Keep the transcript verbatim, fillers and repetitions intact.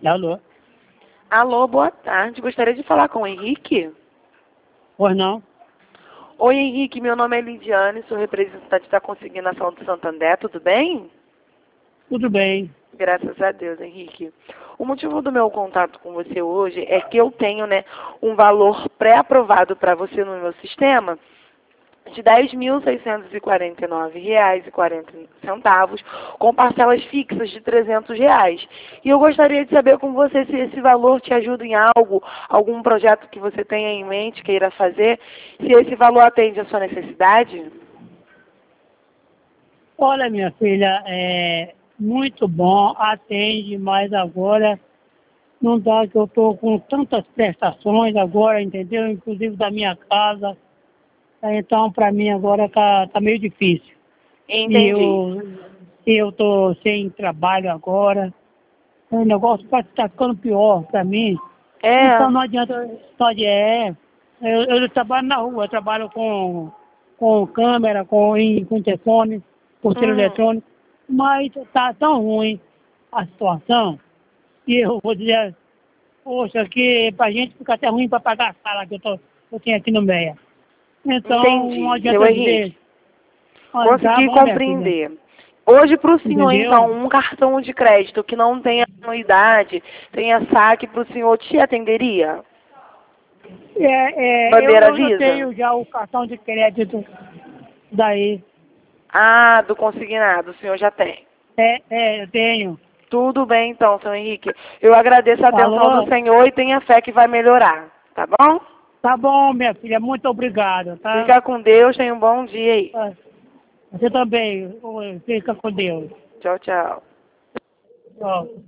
Alô? Alô, boa tarde. Gostaria de falar com o Henrique. Pois não? Oi, Henrique. Meu nome é Lidiane, sou representante da Consignação do Santander. Tudo bem? Tudo bem. Graças a Deus, Henrique. O motivo do meu contato com você hoje é que eu tenho, né, um valor pré-aprovado para você no meu sistema de dez mil seiscentos e quarenta e nove reais e quarenta centavos, com parcelas fixas de trezentos reais. E eu gostaria de saber com você se esse valor te ajuda em algo, algum projeto que você tenha em mente, queira fazer, se esse valor atende à sua necessidade. Olha, minha filha, é muito bom, atende, mas agora não dá, que eu estou com tantas prestações agora, entendeu? Inclusive da minha casa. Então, para mim agora tá, tá meio difícil. E Entendi. eu eu tô sem trabalho agora. O negócio pode estar ficando pior para mim. É. Então não adianta, pode é. Eu, eu trabalho na rua, eu trabalho com, com câmera, com, em- com telefone, porteiro Uhum. eletrônico, mas tá tão ruim a situação que eu vou dizer, poxa, que pra gente fica até ruim para pagar a sala que eu, tô, eu tenho aqui no Meia. Então não Entendi, seu adianta eu Henrique. dizer, olha, tá Consegui bom, minha filha, compreender. Hoje, para o senhor, entendeu? então, um cartão de crédito que não tenha anuidade, tenha saque, para o senhor te atenderia? É, é, eu, Bandeira eu, eu Visa? tenho já o cartão de crédito daí. Ah, do consignado, o senhor já tem. É, é, eu tenho. Tudo bem, então, seu Henrique. Eu agradeço a atenção do Alô? senhor e tenha fé que vai melhorar, tá bom? Tá bom, minha filha, muito obrigado, tá? Fica com Deus, tenha um bom dia aí. Ah, você também, oi, fica com Deus. Tchau, tchau. Tchau.